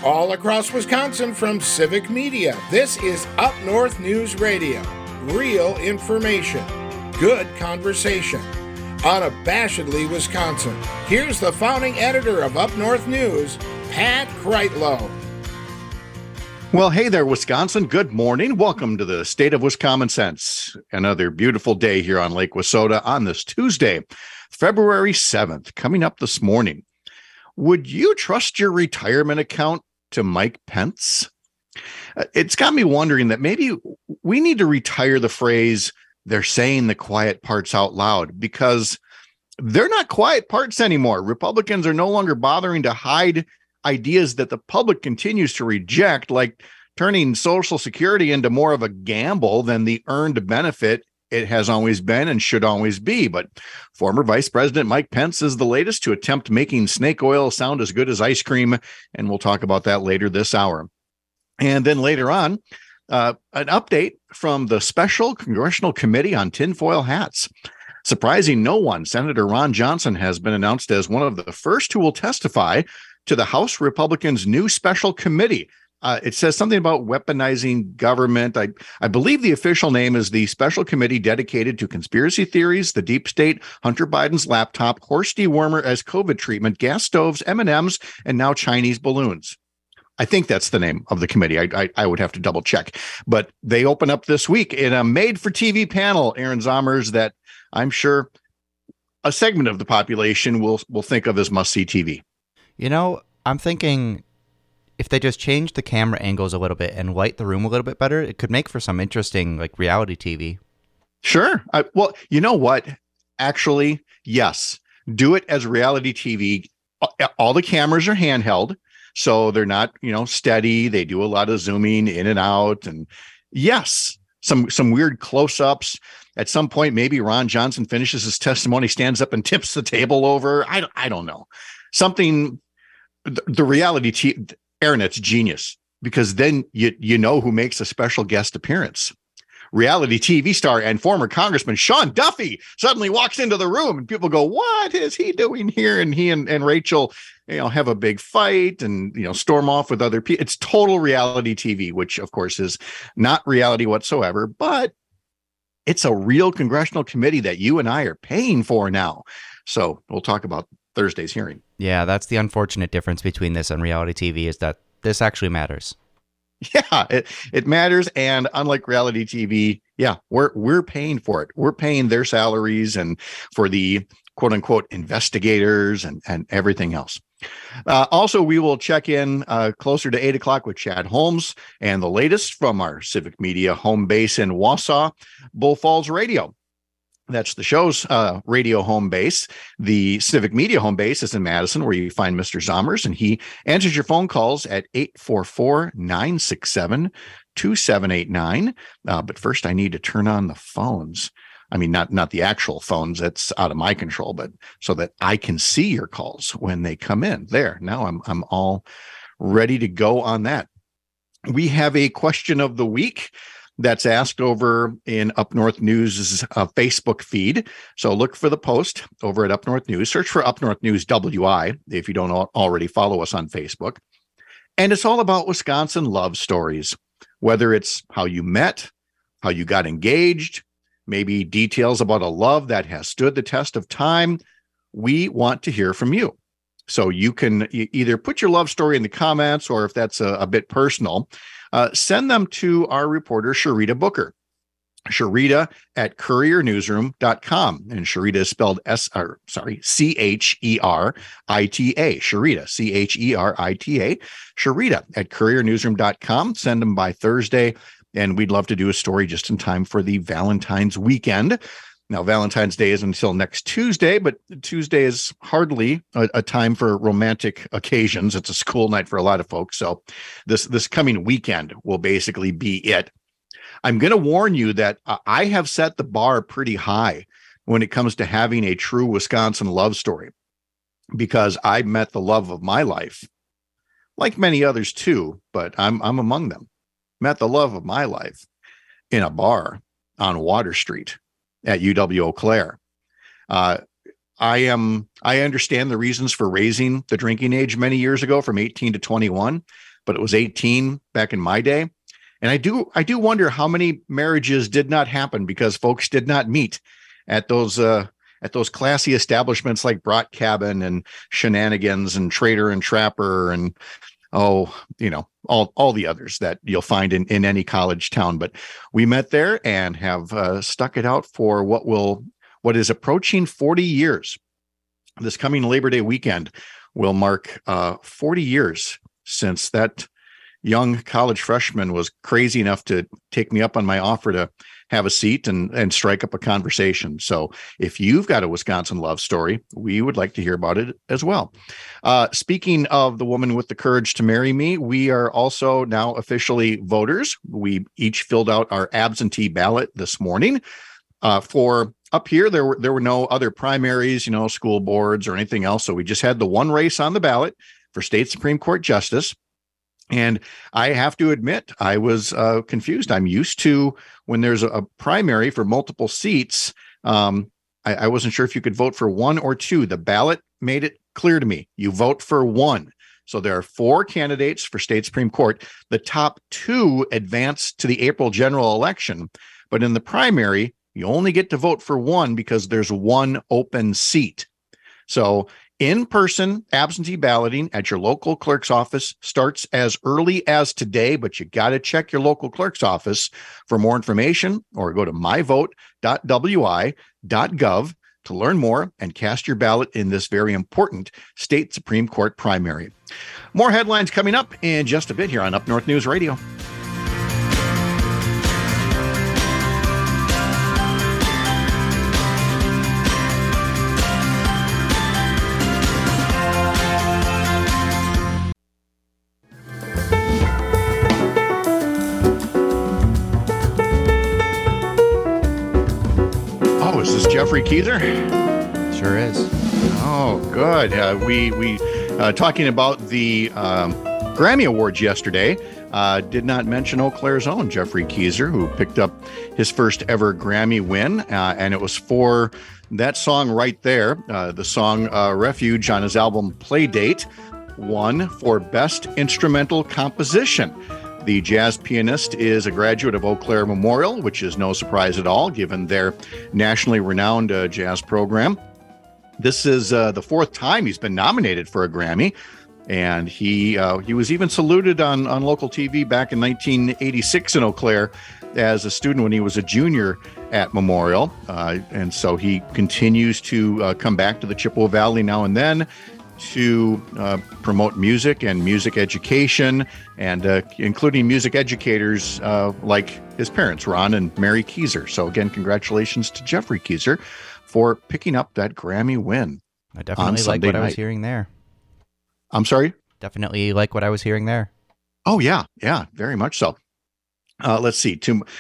all across Wisconsin from Civic Media. This is Up North News Radio. Real information, good conversation. Unabashedly Wisconsin. Here's the founding editor of Up North News, Pat Kreitlow. Well, hey there, Wisconsin. Good morning. Welcome to the State of Wisconsin Sense. Another beautiful day here on Lake Wissota on this Tuesday, February 7th, coming up this morning. Would you trust your retirement account to Mike Pence? It's got me wondering that maybe we need to retire the phrase, they're saying the quiet parts out loud, because they're not quiet parts anymore. Republicans are no longer bothering to hide ideas that the public continues to reject, like turning Social Security into more of a gamble than the earned benefit it has always been and should always be. But former Vice President Mike Pence is the latest to attempt making snake oil sound as good as ice cream, and we'll talk about that later this hour. And then later on, an update from the Special Congressional Committee on Tinfoil Hats. Surprising no one, Senator Ron Johnson has been announced as one of the first who will testify to the House Republicans' new special committee. It says something about weaponizing government. I believe the official name is the Special Committee dedicated to conspiracy theories, the deep state, Hunter Biden's laptop, horse dewormer as COVID treatment, gas stoves, M&Ms, and now Chinese balloons. I think that's the name of the committee. I would have to double check. But they open up this week in a made-for-TV panel, Aaron Zommers, that I'm sure a segment of the population will think of as must-see TV. You know, I'm thinking if they just change the camera angles a little bit and light the room a little bit better, it could make for some interesting, like, reality TV. Sure. Well, you know what? Actually, yes. Do it as reality TV. All the cameras are handheld, so they're not, steady. They do a lot of zooming in and out. And yes, some weird close-ups. At some point, maybe Ron Johnson finishes his testimony, stands up and tips the table over. I don't know. Something, the reality, Aaron, it's genius, because then you know who makes a special guest appearance. Reality TV star and former Congressman Sean Duffy suddenly walks into the room and people go, what is he doing here? And he and Rachel, have a big fight and, storm off with other people. It's total reality TV, which of course is not reality whatsoever, but it's a real congressional committee that you and I are paying for now. So we'll talk about Thursday's hearing. Yeah, that's the unfortunate difference between this and reality TV, is that this actually matters. Yeah, it matters. And unlike reality TV, yeah, we're paying for it. We're paying their salaries and for the quote unquote investigators and everything else. Also, we will check in closer to 8 o'clock with Chad Holmes and the latest from our Civic Media home base in Wausau, Bull Falls Radio. That's the show's radio home base. The Civic Media home base is in Madison, where you find Mr. Zommers, and he answers your phone calls at 844-967-2789. But first, I need to turn on the phones. I mean, not the actual phones. That's out of my control, but so that I can see your calls when they come in. There, now I'm all ready to go on that. We have a question of the week that's asked over in Up North News' Facebook feed. So look for the post over at Up North News. Search for Up North News WI if you don't already follow us on Facebook. And it's all about Wisconsin love stories, whether it's how you met, how you got engaged, maybe details about a love that has stood the test of time. We want to hear from you. So you can either put your love story in the comments, or if that's a bit personal, send them to our reporter, Sharita Booker. Sharita at couriernewsroom.com. And Sharita is spelled Cherita, Sharita, Cherita, Sharita at couriernewsroom.com. Send them by Thursday, and we'd love to do a story just in time for the Valentine's weekend. Now, Valentine's Day is until next Tuesday, but Tuesday is hardly a time for romantic occasions. It's a school night for a lot of folks. So this coming weekend will basically be it. I'm going to warn you that I have set the bar pretty high when it comes to having a true Wisconsin love story, because I met the love of my life, like many others too, but I'm among them. Met the love of my life in a bar on Water Street at UW Eau Claire. I understand the reasons for raising the drinking age many years ago from 18 to 21, but it was 18 back in my day. And I do wonder how many marriages did not happen because folks did not meet at those classy establishments like Brat Cabin and Shenanigans and Trader and Trapper and all the others that you'll find in any college town. But we met there and have stuck it out for what is approaching 40 years. This coming Labor Day weekend will mark 40 years since that young college freshman was crazy enough to take me up on my offer to have a seat and strike up a conversation. So if you've got a Wisconsin love story, we would like to hear about it as well. Speaking of the woman with the courage to marry me, we are also now officially voters. We each filled out our absentee ballot this morning. For up here, there were no other primaries, school boards or anything else. So we just had the one race on the ballot for state Supreme Court justice. And I have to admit, I was confused. I'm used to when there's a primary for multiple seats. I wasn't sure if you could vote for one or two. The ballot made it clear to me. You vote for one. So there are 4 candidates for state Supreme Court. The top 2 advance to the April general election. But in the primary, you only get to vote for one because there's one open seat. So in-person absentee balloting at your local clerk's office starts as early as today, but you got to check your local clerk's office for more information or go to myvote.wi.gov to learn more and cast your ballot in this very important state Supreme Court primary. More headlines coming up in just a bit here on Up North News Radio. Jeffrey Keezer? Sure is. Oh, good. We talking about the Grammy Awards yesterday. Did not mention Eau Claire's own Jeffrey Keezer, who picked up his first ever Grammy win, and it was for that song right there, the song Refuge on his album Playdate, won for Best Instrumental Composition. The jazz pianist is a graduate of Eau Claire Memorial, which is no surprise at all, given their nationally renowned jazz program. This is the 4th time he's been nominated for a Grammy, and he was even saluted on local TV back in 1986 in Eau Claire as a student when he was a junior at Memorial. And so he continues to come back to the Chippewa Valley now and then to promote music and music education, and including music educators like his parents, Ron and Mary Keezer. So again, congratulations to Jeffrey Keezer for picking up that Grammy win. I definitely like what I was hearing there. I'm sorry? Definitely like what I was hearing there. Oh, yeah, very much so. Let's see.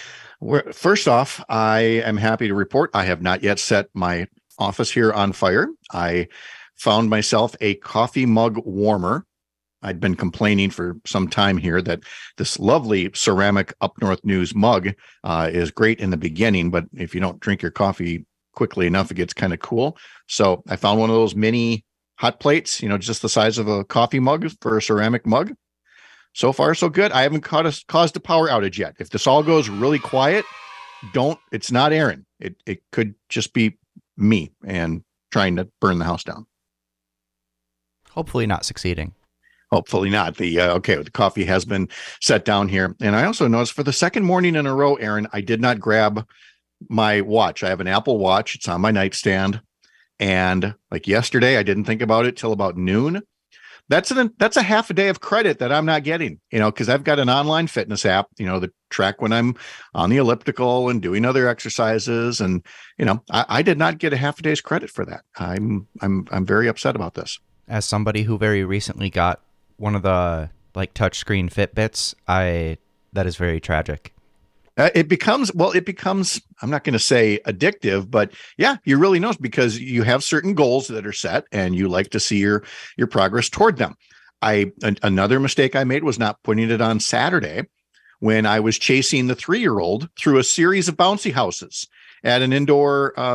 First off, I am happy to report I have not yet set my office here on fire. I found myself a coffee mug warmer. I'd been complaining for some time here that this lovely ceramic Up North News mug is great in the beginning, but if you don't drink your coffee quickly enough, it gets kind of cool. So I found one of those mini hot plates, just the size of a coffee mug for a ceramic mug. So far, so good. I haven't caused a power outage yet. If this all goes really quiet, it's not Aaron. It could just be me and trying to burn the house down. Hopefully not succeeding. Hopefully not. The coffee has been set down here. And I also noticed for the second morning in a row, Aaron, I did not grab my watch. I have an Apple Watch. It's on my nightstand. And like yesterday, I didn't think about it till about noon. That's a half a day of credit that I'm not getting, because I've got an online fitness app, to track when I'm on the elliptical and doing other exercises. And, I did not get a half a day's credit for that. I'm very upset about this. As somebody who very recently got one of the touchscreen Fitbits, that is very tragic. It becomes, I'm not going to say addictive, but yeah, you really know, because you have certain goals that are set and you like to see your progress toward them. Another mistake I made was not putting it on Saturday when I was chasing the 3-year-old through a series of bouncy houses at an indoor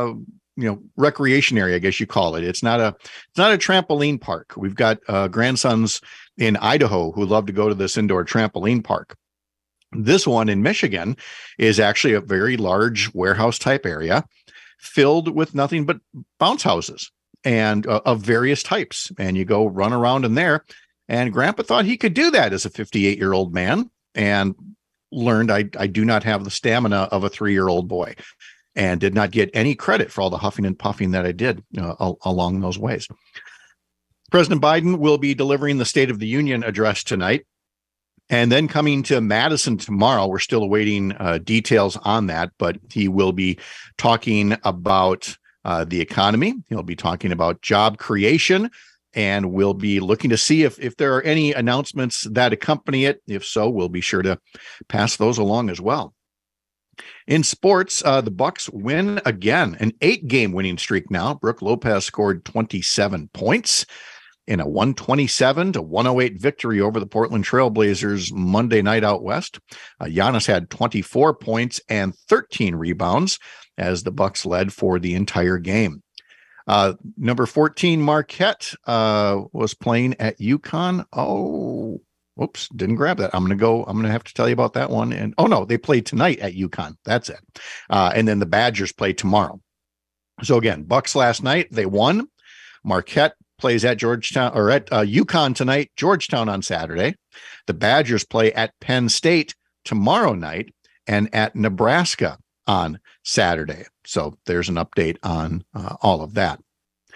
recreation area, I guess you call it. It's not a trampoline park. We've got grandsons in Idaho who love to go to this indoor trampoline park. This one in Michigan is actually a very large warehouse type area filled with nothing but bounce houses and of various types. And you go run around in there. And Grandpa thought he could do that as a 58-year-old man, and learned I do not have the stamina of a 3-year-old boy, and did not get any credit for all the huffing and puffing that I did along those ways. President Biden will be delivering the State of the Union address tonight, and then coming to Madison tomorrow. We're still awaiting details on that, but he will be talking about the economy. He'll be talking about job creation, and we'll be looking to see if there are any announcements that accompany it. If so, we'll be sure to pass those along as well. In sports, the Bucks win again, an 8-game winning streak now. Brook Lopez scored 27 points in a 127-108 victory over the Portland Trailblazers Monday night out west. Giannis had 24 points and 13 rebounds as the Bucks led for the entire game. Number 14 Marquette was playing at UConn. Oh, whoops, didn't grab that. I'm going to have to tell you about that one. And no, they played tonight at UConn. That's it. And then the Badgers play tomorrow. So again, Bucks last night, they won. Marquette plays at Georgetown, or at UConn tonight, Georgetown on Saturday. The Badgers play at Penn State tomorrow night and at Nebraska on Saturday. So there's an update on all of that.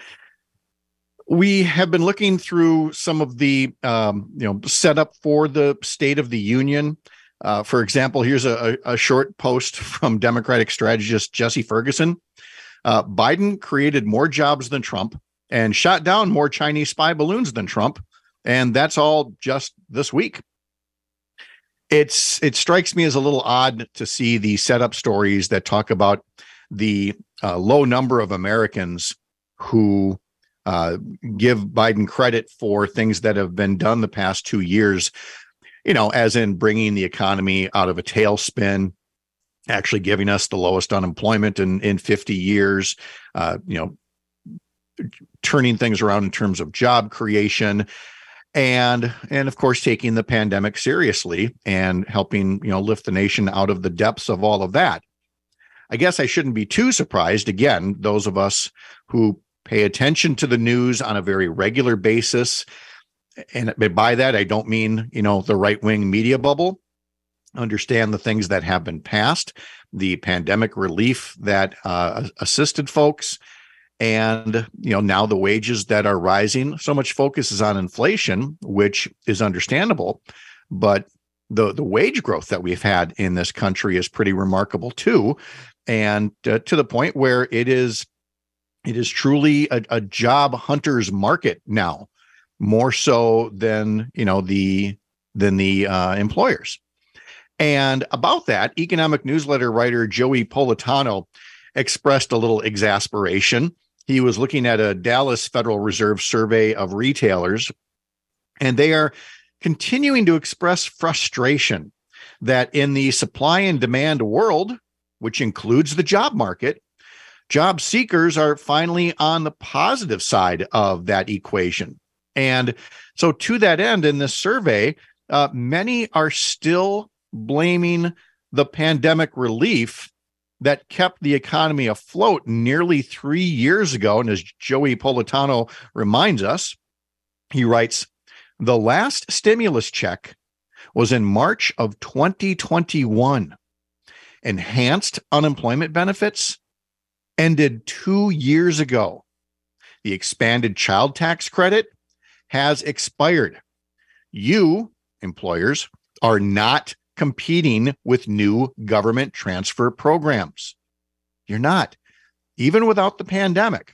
We have been looking through some of the setup for the State of the Union. For example, here's a short post from Democratic strategist Jesse Ferguson. Biden created more jobs than Trump and shot down more Chinese spy balloons than Trump. And that's all just this week. It strikes me as a little odd to see the setup stories that talk about the low number of Americans who give Biden credit for things that have been done the past 2 years, as in bringing the economy out of a tailspin, actually giving us the lowest unemployment in 50 years, turning things around in terms of job creation, and of course taking the pandemic seriously and helping lift the nation out of the depths of all of that. I guess I shouldn't be too surprised. Again, those of us who pay attention to the news on a very regular basis, and by that I don't mean the right-wing media bubble, understand the things that have been passed, the pandemic relief that assisted folks, and now the wages that are rising. So much focus is on inflation, which is understandable, but the wage growth that we've had in this country is pretty remarkable too, and to the point where it is truly a job hunter's market now, more so than the employers. And about that, economic newsletter writer Joey Politano expressed a little exasperation. He was looking at a Dallas Federal Reserve survey of retailers, and they are continuing to express frustration that in the supply and demand world, which includes the job market, job seekers are finally on the positive side of that equation. And so to that end, in this survey, many are still blaming the pandemic relief that kept the economy afloat nearly 3 years ago. And as Joey Politano reminds us, he writes, the last stimulus check was in March of 2021. Enhanced unemployment benefits ended 2 years ago. The expanded child tax credit has expired. You, employers, are not competing with new government transfer programs. You're not. Even without the pandemic,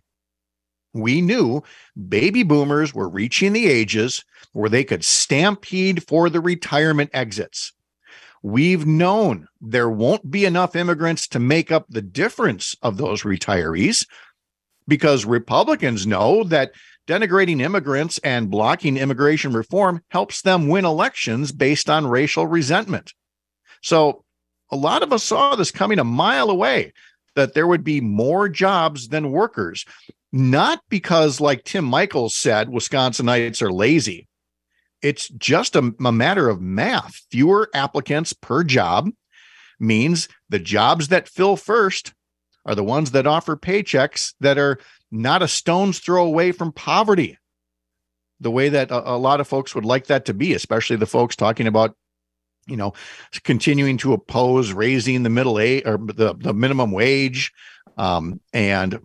we knew baby boomers were reaching the ages where they could stampede for the retirement exits. We've known there won't be enough immigrants to make up the difference of those retirees, because Republicans know that denigrating immigrants and blocking immigration reform helps them win elections based on racial resentment. So a lot of us saw this coming a mile away. that there would be more jobs than workers. Not because, like Tim Michaels said, Wisconsinites are lazy. It's just a matter of math. Fewer applicants per job means the jobs that fill first are the ones that offer paychecks that are not a stone's throw away from poverty, the way that a lot of folks would like that to be, especially the folks talking about, continuing to oppose raising the middle age or the minimum wage, and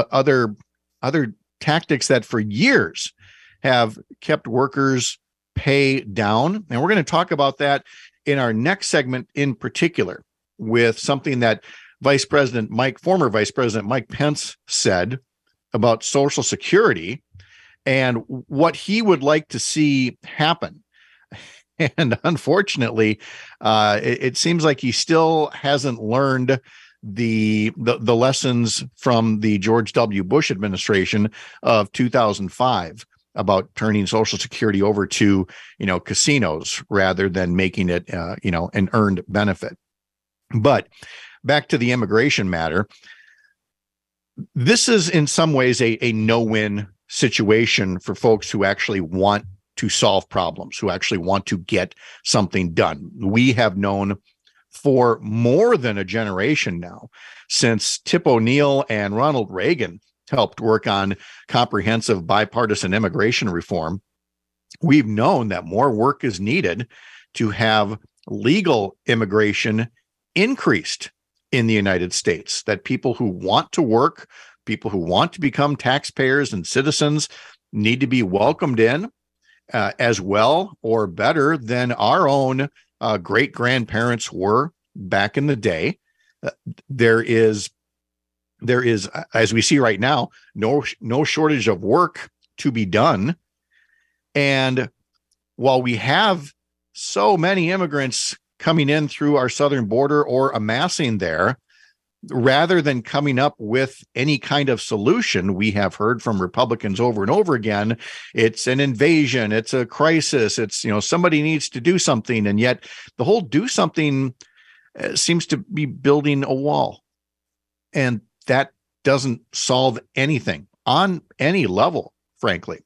other tactics that for years have kept workers' pay down. And we're going to talk about that in our next segment in particular with something that former Vice President Mike Pence said about Social Security and what he would like to see happen. And unfortunately, it seems like he still hasn't learned the lessons from the George W. Bush administration of 2005 about turning Social Security over to, casinos rather than making it, an earned benefit. But back to the immigration matter, this is in some ways a no-win situation for folks who actually want to solve problems, who actually want to get something done. We have known for more than a generation now, since Tip O'Neill and Ronald Reagan helped work on comprehensive bipartisan immigration reform, we've known that more work is needed to have legal immigration increased in the United States, that people who want to work, people who want to become taxpayers and citizens need to be welcomed in as well or better than our own great-grandparents were back in the day. There is, as we see right now, no shortage of work to be done. And while we have so many immigrants coming in through our southern border or amassing there, rather than coming up with any kind of solution, we have heard from Republicans over and over again, it's an invasion, it's a crisis, it's, somebody needs to do something. And yet the whole do something seems to be building a wall. And that doesn't solve anything on any level, frankly.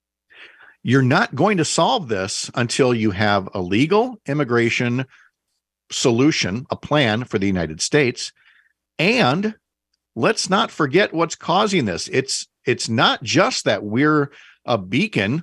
You're not going to solve this until you have a legal immigration solution, a plan for the United States. And let's not forget what's causing this. It's not just that we're a beacon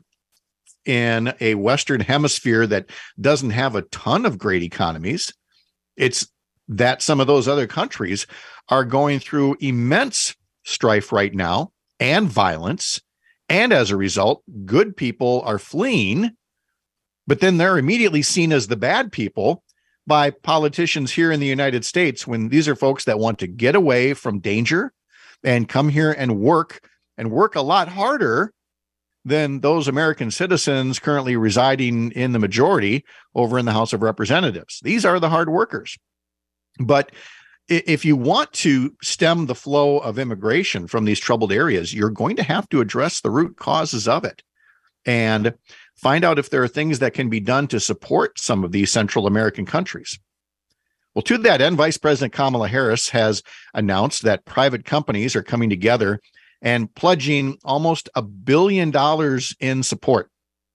in a Western hemisphere that doesn't have a ton of great economies. It's that some of those other countries are going through immense strife right now and violence. And as a result, good people are fleeing, but then they're immediately seen as the bad people by politicians here in the United States, when these are folks that want to get away from danger and come here and work a lot harder than those American citizens currently residing in the majority over in the House of Representatives. These are the hard workers. But if you want to stem the flow of immigration from these troubled areas, you're going to have to address the root causes of it and find out if there are things that can be done to support some of these Central American countries. Well, to that end, Vice President Kamala Harris has announced that private companies are coming together and pledging almost $1 billion in support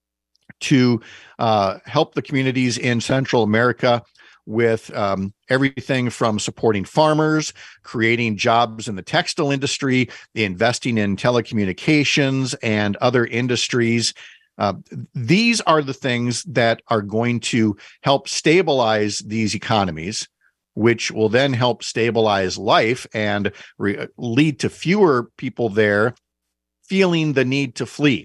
to help the communities in Central America with everything from supporting farmers, creating jobs in the textile industry, investing in telecommunications and other industries. These are the things that are going to help stabilize these economies, which will then help stabilize life and lead to fewer people there feeling the need to flee.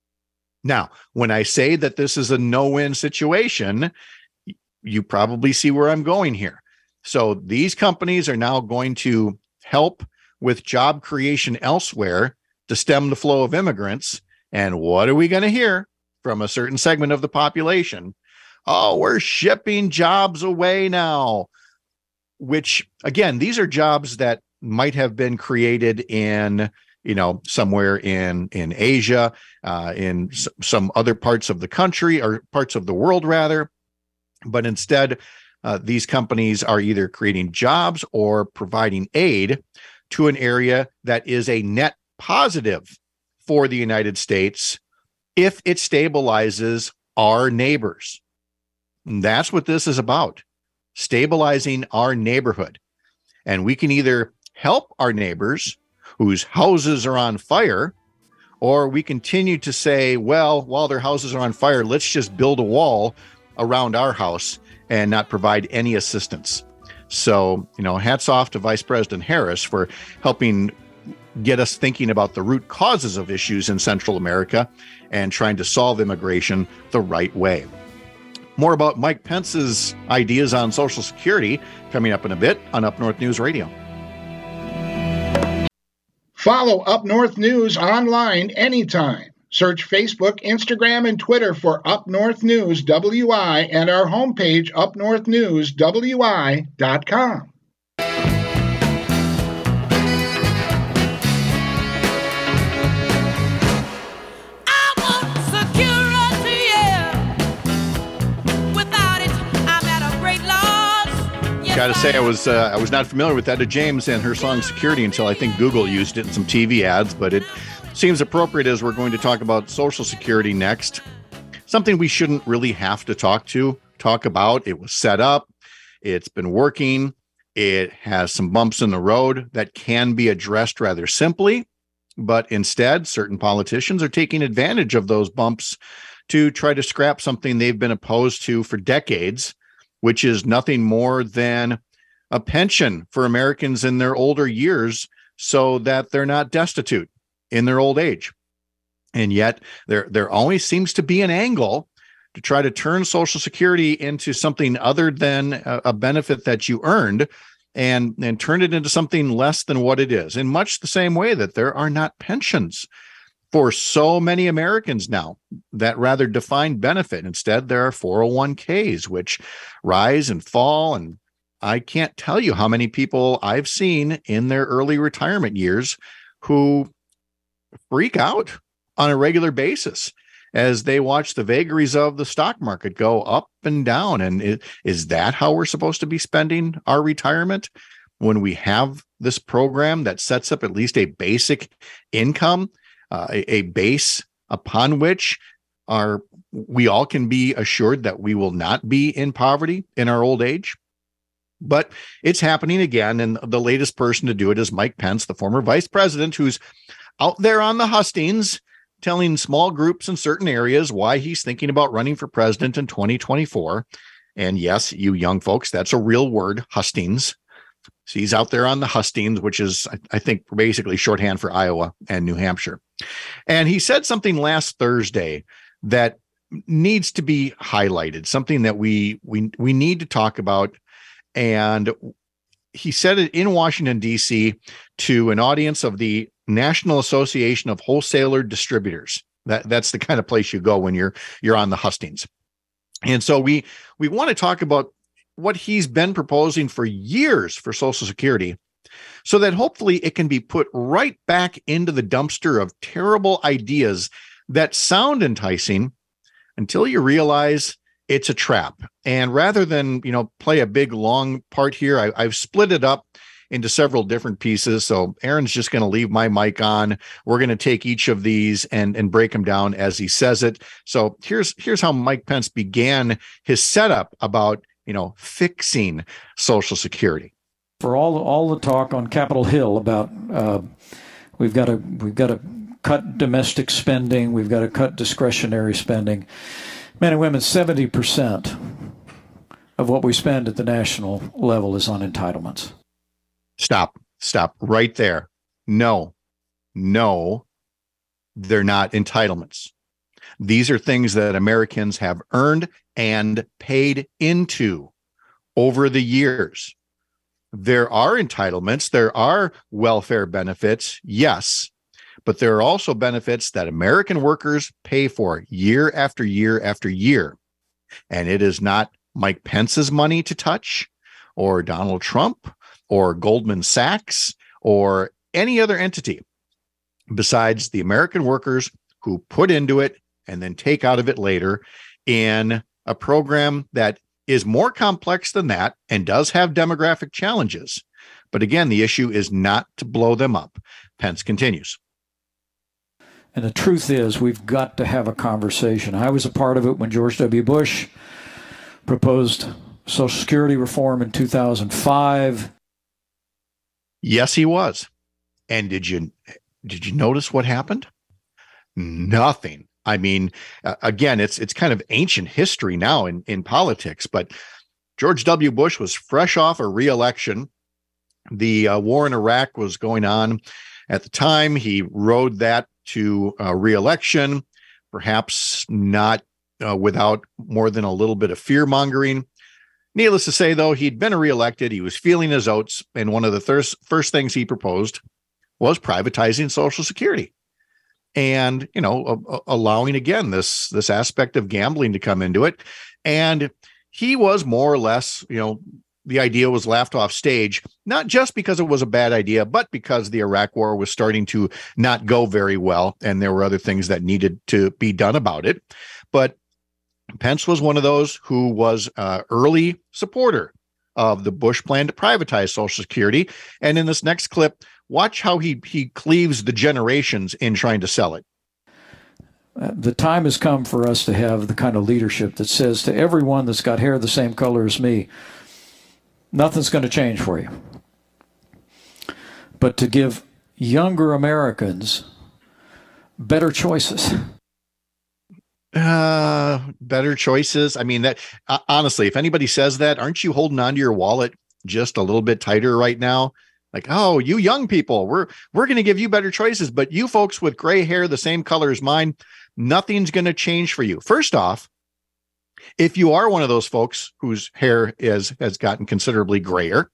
Now, when I say that this is a no-win situation, you probably see where I'm going here. So these companies are now going to help with job creation elsewhere to stem the flow of immigrants. And what are we going to hear from a certain segment of the population? Oh, we're shipping jobs away now, which, again, these are jobs that might have been created in, somewhere in Asia, in some other parts of the country or parts of the world, rather. But instead, these companies are either creating jobs or providing aid to an area that is a net positive for the United States if it stabilizes our neighbors. And that's what this is about, stabilizing our neighborhood. And we can either help our neighbors whose houses are on fire, or we continue to say, well, while their houses are on fire, let's just build a wall around our house and not provide any assistance. So, hats off to Vice President Harris for helping get us thinking about the root causes of issues in Central America and trying to solve immigration the right way. More about Mike Pence's ideas on Social Security coming up in a bit on Up North News Radio. Follow Up North News online anytime. Search Facebook, Instagram, and Twitter for Up North News WI and our homepage, upnorthnewswi.com. Got to say, I was not familiar with Etta James and her song Security until I think Google used it in some TV ads, but it seems appropriate as we're going to talk about Social Security next. Something we shouldn't really have to talk about. It was set up. It's been working. It has some bumps in the road that can be addressed rather simply, but instead, certain politicians are taking advantage of those bumps to try to scrap something they've been opposed to for decades, which is nothing more than a pension for Americans in their older years so that they're not destitute in their old age. And yet there always seems to be an angle to try to turn Social Security into something other than a benefit that you earned and turn it into something less than what it is, in much the same way that there are not pensions for so many Americans now, that rather defined benefit. Instead, there are 401ks, which rise and fall. And I can't tell you how many people I've seen in their early retirement years who freak out on a regular basis as they watch the vagaries of the stock market go up and down. And is that how we're supposed to be spending our retirement when we have this program that sets up at least a basic income? A base upon which we all can be assured that we will not be in poverty in our old age. But it's happening again, and the latest person to do it is Mike Pence, the former vice president, who's out there on the hustings, telling small groups in certain areas why he's thinking about running for president in 2024. And yes, you young folks, that's a real word, hustings. So he's out there on the hustings, which is, I think, basically shorthand for Iowa and New Hampshire. And he said something last Thursday that needs to be highlighted, something that we need to talk about. And he said it in Washington, D.C. to an audience of the National Association of Wholesaler Distributors. That's the kind of place you go when you're on the hustings. And so we want to talk about what he's been proposing for years for Social Security, so that hopefully it can be put right back into the dumpster of terrible ideas that sound enticing until you realize it's a trap. And rather than, play a big, long part here, I've split it up into several different pieces. So Aaron's just going to leave my mic on. We're going to take each of these and break them down as he says it. So here's how Mike Pence began his setup about fixing Social Security. For all the talk on Capitol Hill about we've got to cut domestic spending, we've got to cut discretionary spending. Men and women, 70% of what we spend at the national level is on entitlements. Stop right there. No, they're not entitlements. These are things that Americans have earned and paid into over the years. There are entitlements, there are welfare benefits, yes, but there are also benefits that American workers pay for year after year after year. And it is not Mike Pence's money to touch, or Donald Trump, or Goldman Sachs, or any other entity besides the American workers who put into it and then take out of it later in a program that is more complex than that and does have demographic challenges. But again, the issue is not to blow them up. Pence continues. And the truth is, we've got to have a conversation. I was a part of it when George W. Bush proposed Social Security reform in 2005. Yes, he was. And did you notice what happened? Nothing. I mean, again, it's kind of ancient history now in politics, but George W. Bush was fresh off a re-election. The war in Iraq was going on at the time. He rode that to re-election, perhaps not without more than a little bit of fear-mongering. Needless to say, though, he'd been reelected. He was feeling his oats, and one of the first things he proposed was privatizing Social Security. And, allowing, again, this aspect of gambling to come into it. And he was more or less, the idea was laughed off stage, not just because it was a bad idea, but because the Iraq war was starting to not go very well. And there were other things that needed to be done about it. But Pence was one of those who was an early supporter of the Bush plan to privatize Social Security. And in this next clip, watch how he cleaves the generations in trying to sell it. The time has come for us to have the kind of leadership that says to everyone that's got hair the same color as me, nothing's going to change for you. But to give younger Americans better choices. Better choices. I mean, that honestly, if anybody says that, aren't you holding on to your wallet just a little bit tighter right now? Like, oh, you young people, we're going to give you better choices, but you folks with gray hair the same color as mine, nothing's going to change for you. First off, if you are one of those folks whose hair has gotten considerably grayer,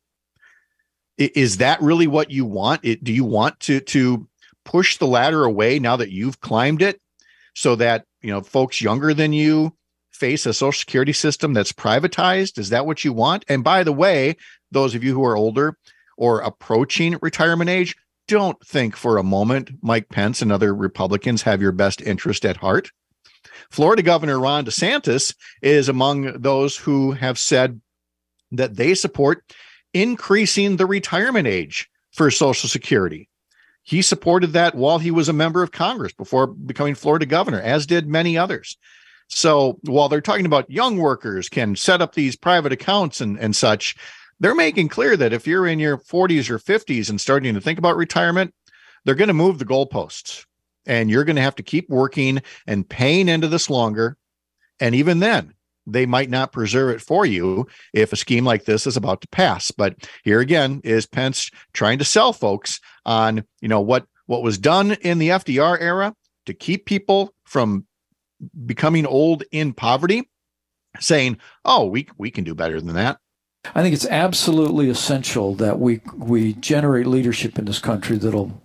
is that really what you want? Do you want to push the ladder away now that you've climbed it, so that folks younger than you face a Social Security system that's privatized? Is that what you want? And by the way, those of you who are older or approaching retirement age, don't think for a moment Mike Pence and other Republicans have your best interest at heart. Florida Governor Ron DeSantis is among those who have said that they support increasing the retirement age for Social Security. He supported that while he was a member of Congress before becoming Florida governor, as did many others. So while they're talking about young workers can set up these private accounts and such, they're making clear that if you're in your 40s or 50s and starting to think about retirement, they're going to move the goalposts, and you're going to have to keep working and paying into this longer. And even then, they might not preserve it for you if a scheme like this is about to pass. But here again is Pence trying to sell folks on, what was done in the FDR era to keep people from becoming old in poverty, saying, oh, we can do better than that. I think it's absolutely essential that we generate leadership in this country that'll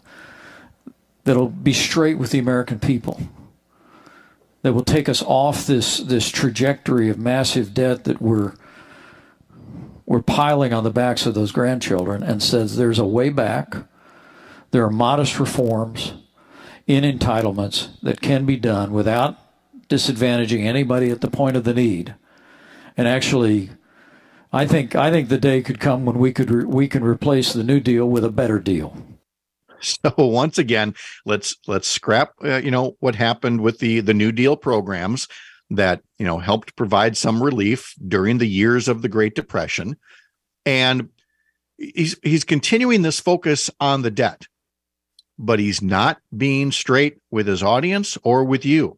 be straight with the American people, that will take us off this trajectory of massive debt that we're piling on the backs of those grandchildren, and says there's a way back. There are modest reforms in entitlements that can be done without disadvantaging anybody at the point of the need. And actually, I think the day could come when we can replace the New Deal with a better deal. So once again, let's scrap what happened with the New Deal programs that helped provide some relief during the years of the Great Depression, and he's continuing this focus on the debt, but he's not being straight with his audience or with you.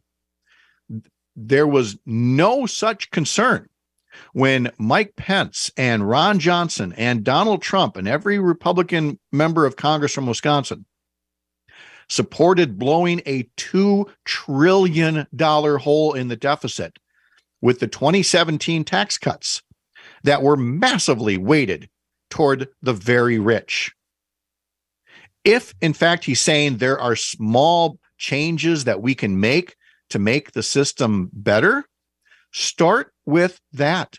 There was no such concern when Mike Pence and Ron Johnson and Donald Trump and every Republican member of Congress from Wisconsin supported blowing a $2 trillion hole in the deficit with the 2017 tax cuts that were massively weighted toward the very rich. If, in fact, he's saying there are small changes that we can make to make the system better, start with that.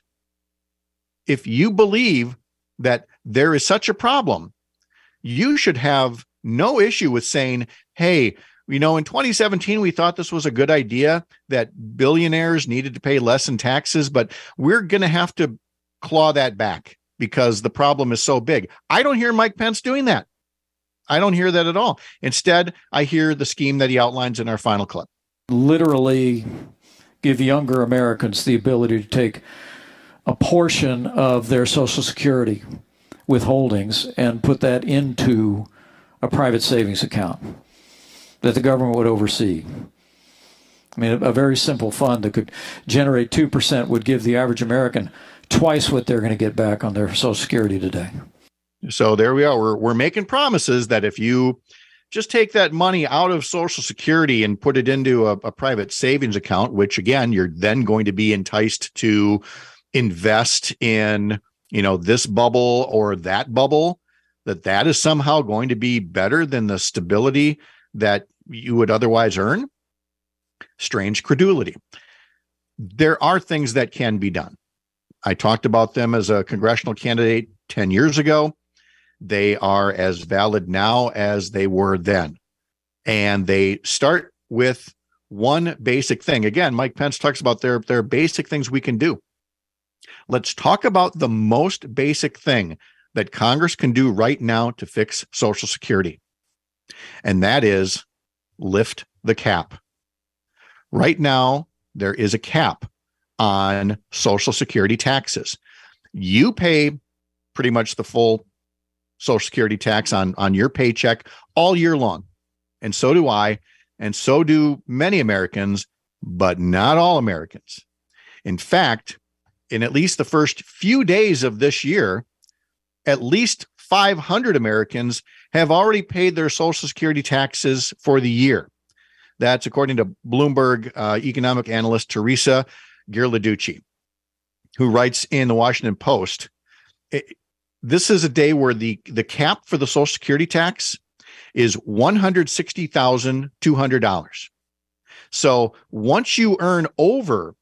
If you believe that there is such a problem, you should have no issue with saying, hey, In 2017, we thought this was a good idea, that billionaires needed to pay less in taxes, but we're going to have to claw that back because the problem is so big. I don't hear Mike Pence doing that. I don't hear that at all. Instead, I hear the scheme that he outlines in our final clip. Literally give younger Americans the ability to take a portion of their Social Security withholdings and put that into a private savings account that the government would oversee. I mean, a very simple fund that could generate 2% would give the average American twice what they're going to get back on their Social Security today. So there we are. We're making promises that if you just take that money out of Social Security and put it into a private savings account, which again, you're then going to be enticed to invest in, this bubble or that bubble, that is somehow going to be better than the stability that you would otherwise earn. Strange credulity. There are things that can be done. I talked about them as a congressional candidate 10 years ago. They are as valid now as they were then. And they start with one basic thing. Again, Mike Pence talks about there are basic things we can do. Let's talk about the most basic thing that Congress can do right now to fix Social Security. And that is lift the cap. Right now, there is a cap on Social Security taxes. You pay pretty much the full Social Security tax on your paycheck all year long. And so do I, and so do many Americans, but not all Americans. In fact, in at least the first few days of this year, at least 500 Americans have already paid their Social Security taxes for the year. That's according to Bloomberg economic analyst Teresa Ghirlandaioui, who writes in the Washington Post, this is a day where the cap for the Social Security tax is $160,200. So once you earn over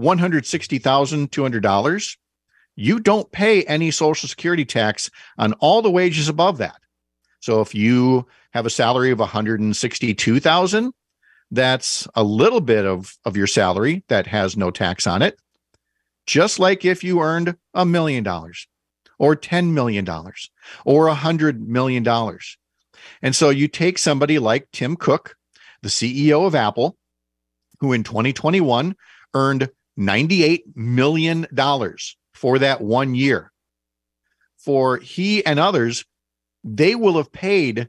$160,200, you don't pay any Social Security tax on all the wages above that. So if you have a salary of $162,000, that's a little bit of your salary that has no tax on it. Just like if you earned $1 million or $10 million or $100 million. And so you take somebody like Tim Cook, the CEO of Apple, who in 2021 earned $98 million for that 1 year. For he and others, we will have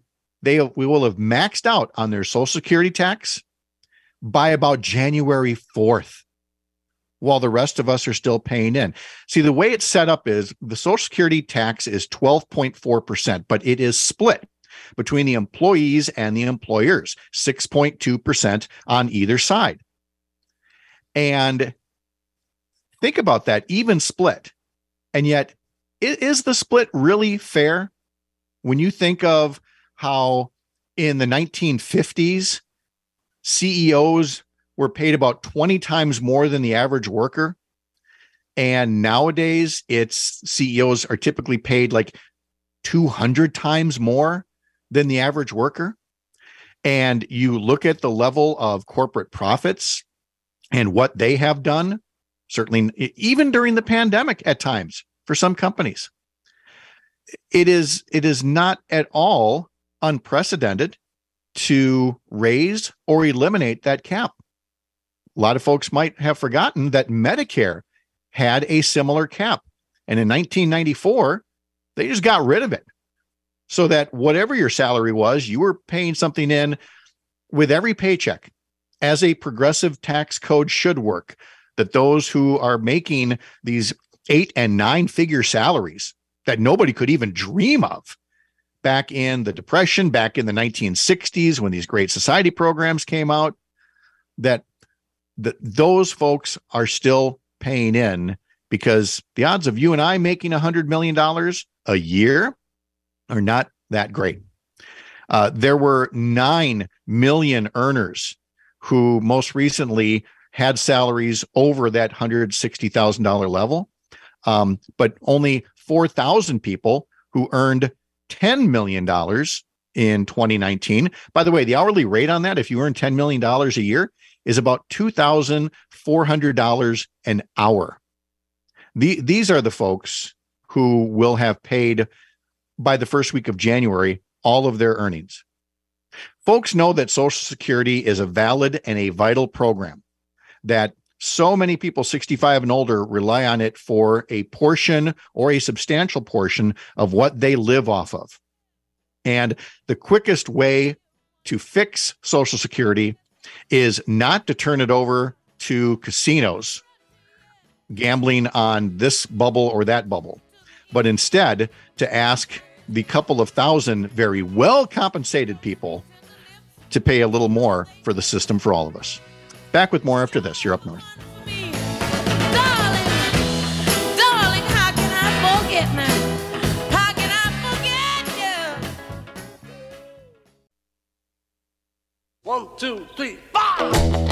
maxed out on their Social Security tax by about January 4th, while the rest of us are still paying in. See, the way it's set up is the Social Security tax is 12.4%, but it is split between the employees and the employers, 6.2% on either side. And think about that, even split. And yet, is the split really fair? When you think of how in the 1950s, CEOs were paid about 20 times more than the average worker. And nowadays, CEOs are typically paid like 200 times more than the average worker. And you look at the level of corporate profits and what they have done, certainly even during the pandemic at times for some companies. It is not at all unprecedented to raise or eliminate that cap. A lot of folks might have forgotten that Medicare had a similar cap. And in 1994, they just got rid of it so that whatever your salary was, you were paying something in with every paycheck, as a progressive tax code should work, that those who are making these 8 and 9 figure salaries that nobody could even dream of back in the Depression, back in the 1960s, when these Great Society programs came out, that those folks are still paying in, because the odds of you and I making $100 million a year are not that great. There were 9 million earners who most recently had salaries over that $160,000 level, but only 4,000 people who earned $10 million in 2019. By the way, the hourly rate on that, if you earn $10 million a year, is about $2,400 an hour. These are the folks who will have paid by the first week of January all of their earnings. Folks know that Social Security is a valid and a vital program, that so many people 65 and older rely on it for a portion or a substantial portion of what they live off of. And the quickest way to fix Social Security is not to turn it over to casinos gambling on this bubble or that bubble, but instead to ask the couple of thousand very well compensated people to pay a little more for the system for all of us. Back with more after this. You're Up North. Darling, how can I forget now? How can I forget you? 1, 2, 3, 4.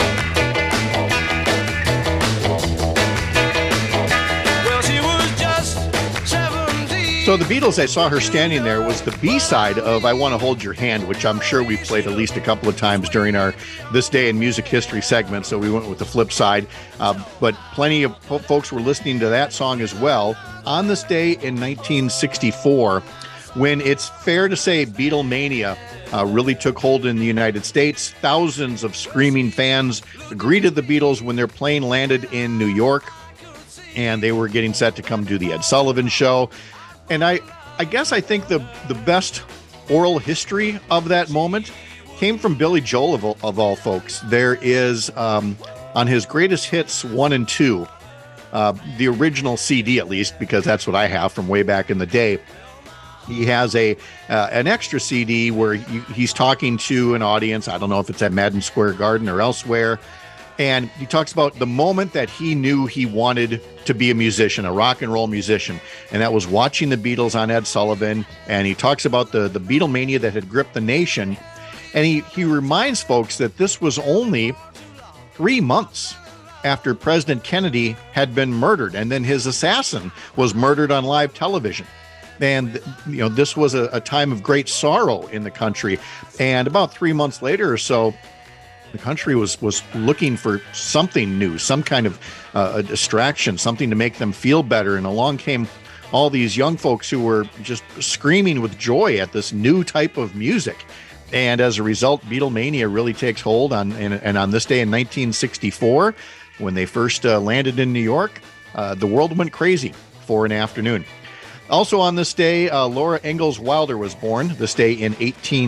So the Beatles, I saw her standing there, was the B-side of I Want to Hold Your Hand, which I'm sure we played at least a couple of times during our This Day in Music History segment, so we went with the flip side. But plenty of folks were listening to that song as well on this day in 1964, when it's fair to say Beatlemania really took hold in the United States. Thousands of screaming fans greeted the Beatles when their plane landed in New York, and they were getting set to come do the Ed Sullivan Show. And I guess I think the best oral history of that moment came from Billy Joel of all folks. There is, on his greatest hits 1 and 2, the original CD at least, because that's what I have from way back in the day, he has an extra CD where he's talking to an audience. I don't know if it's at Madison Square Garden or elsewhere. And he talks about the moment that he knew he wanted to be a musician, a rock and roll musician. And that was watching the Beatles on Ed Sullivan. And he talks about the Beatlemania that had gripped the nation. And he reminds folks that this was only 3 months after President Kennedy had been murdered. And then his assassin was murdered on live television. And, you know, this was a time of great sorrow in the country. And about 3 months later or so, the country was looking for something new, some kind of a distraction, something to make them feel better. And along came all these young folks who were just screaming with joy at this new type of music. And as a result, Beatlemania really takes hold on this day in 1964, when they first landed in New York, the world went crazy for an afternoon. Also on this day, Laura Ingalls Wilder was born this day in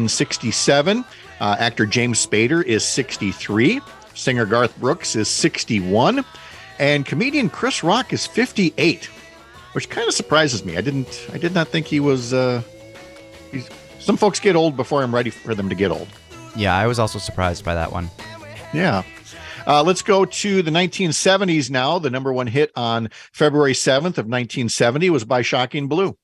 1867. Actor James Spader is 63. Singer Garth Brooks is 61. And comedian Chris Rock is 58, which kind of surprises me. I did not think he was... some folks get old before I'm ready for them to get old. Yeah, I was also surprised by that one. Yeah. Let's go to the 1970s now. The number one hit on February 7th of 1970 was by Shocking Blue.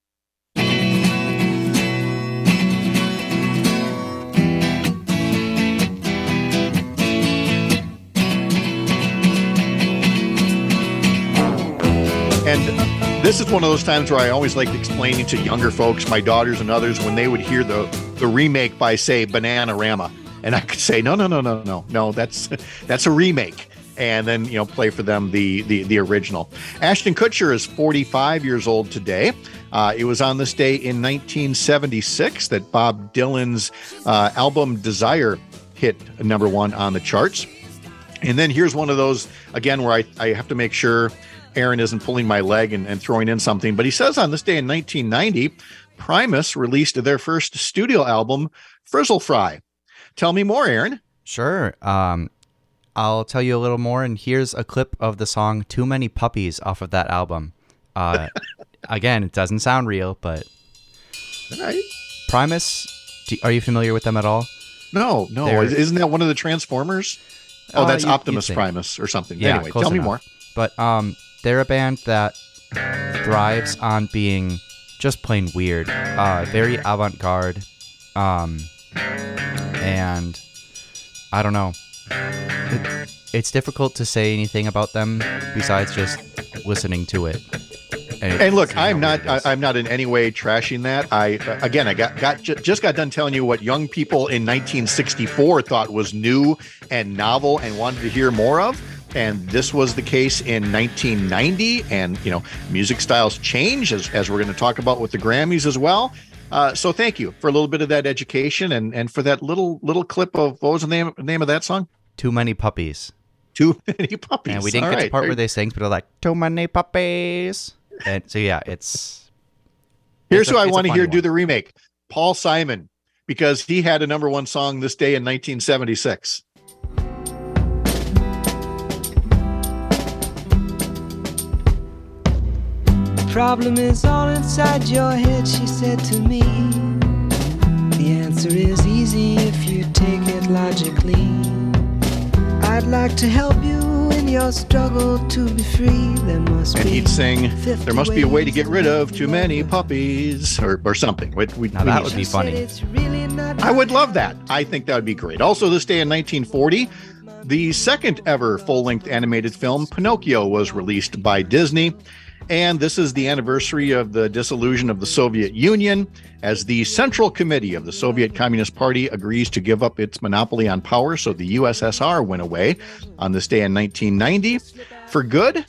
And this is one of those times where I always like explaining to younger folks, my daughters and others, when they would hear the remake by, say, Bananarama. And I could say, no, that's a remake. And then, play for them the original. Ashton Kutcher is 45 years old today. It was on this day in 1976 that Bob Dylan's album Desire hit number one on the charts. And then here's one of those, again, where I have to make sure Aaron isn't pulling my leg and throwing in something. But he says on this day in 1990, Primus released their first studio album, Frizzle Fry. Tell me more, Aaron. Sure. I'll tell you a little more, and here's a clip of the song Too Many Puppies off of that album. Again, it doesn't sound real, but... All right. Primus, are you familiar with them at all? No. Isn't that one of the Transformers? Oh, that's Optimus Primus or something. Yeah, anyway, tell me more. But they're a band that thrives on being just plain weird, very avant-garde, and I don't know. It's difficult to say anything about them besides just listening to it. And look, I'm not in any way trashing that. I just got done telling you what young people in 1964 thought was new and novel and wanted to hear more of. And this was the case in 1990. And, music styles change, as we're going to talk about with the Grammys as well. So thank you for a little bit of that education and for that little clip of, what was the name of that song? Too Many Puppies. Too Many Puppies. And we didn't get to the part where they sing, but they're like, too many puppies. And so, yeah, Here's who I want to hear do the remake. Paul Simon, because he had a number one song this day in 1976. The problem is all inside your head, she said to me. The answer is easy if you take it logically. I'd like to help you in your struggle to be free. There must and be he'd sing, there must be a way to get rid of too many puppies, or something. That would be funny. I would love that. I think that would be great. Also, this day in 1940, the second ever full-length animated film, Pinocchio, was released by Disney. And this is the anniversary of the dissolution of the Soviet Union, as the Central Committee of the Soviet Communist Party agrees to give up its monopoly on power. So the USSR went away on this day in 1990. For good?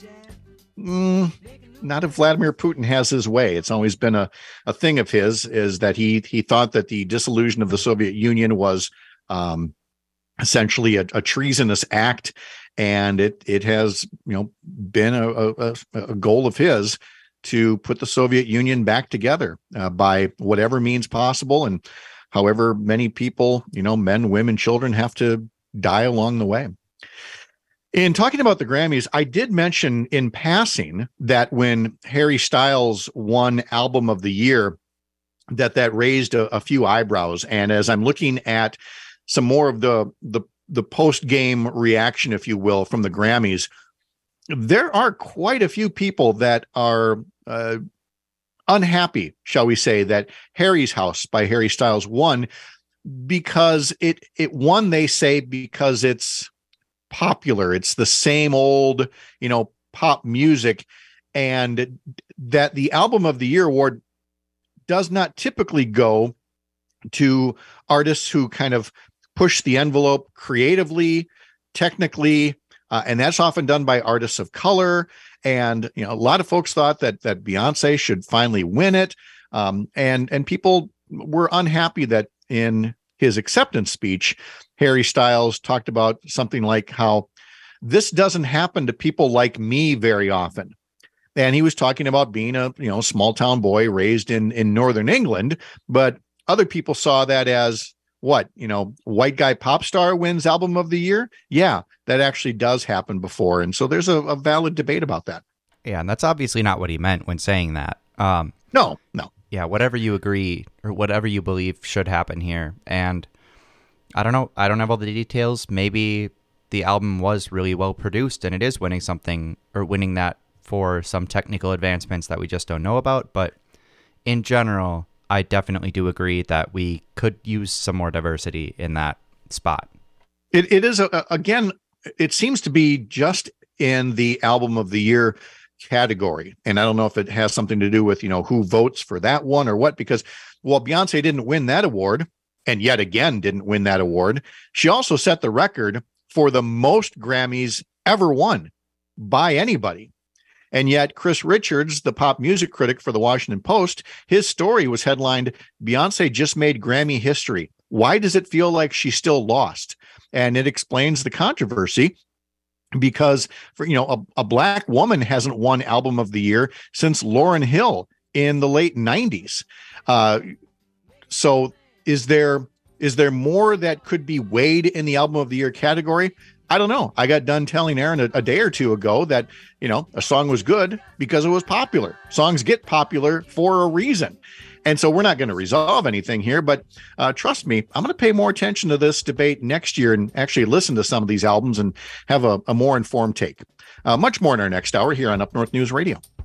Not if Vladimir Putin has his way. It's always been a thing of his, is that he thought that the dissolution of the Soviet Union was essentially a treasonous act. And it has, been a goal of his to put the Soviet Union back together by whatever means possible, and however many people, men, women, children, have to die along the way. In talking about the Grammys, I did mention in passing that when Harry Styles won Album of the Year, that raised a few eyebrows. And as I'm looking at some more of the post-game reaction, if you will, from the Grammys, there are quite a few people that are unhappy, shall we say, that Harry's House by Harry Styles won, because it won, they say, because it's popular. It's the same old, pop music, and that the Album of the Year award does not typically go to artists who kind of push the envelope creatively, technically, and that's often done by artists of color. And a lot of folks thought that Beyonce should finally win it, and people were unhappy that in his acceptance speech, Harry Styles talked about something like how this doesn't happen to people like me very often. And he was talking about being a small town boy raised in northern England, but other people saw that as, what, white guy pop star wins Album of the Year? Yeah, that actually does happen before. And so there's a valid debate about that. Yeah, and that's obviously not what he meant when saying that. No. Yeah, whatever you agree or whatever you believe should happen here. And I don't know. I don't have all the details. Maybe the album was really well produced and it is winning something, or winning that for some technical advancements that we just don't know about. But in general, I definitely do agree that we could use some more diversity in that spot. It is, again, it seems to be just in the Album of the Year category. And I don't know if it has something to do with, who votes for that one or what, because, well, Beyonce didn't win that award, and yet again didn't win that award. She also set the record for the most Grammys ever won by anybody. And yet Chris Richards, the pop music critic for the Washington Post, his story was headlined, "Beyonce just made Grammy history. Why does it feel like she still lost?" And it explains the controversy, because for a black woman hasn't won Album of the Year since Lauryn Hill in the late 90s. So is there more that could be weighed in the Album of the Year category? I don't know. I got done telling Aaron a day or two ago that, a song was good because it was popular. Songs get popular for a reason. And so we're not going to resolve anything here, but trust me, I'm going to pay more attention to this debate next year and actually listen to some of these albums and have a more informed take. Much more in our next hour here on Up North News Radio.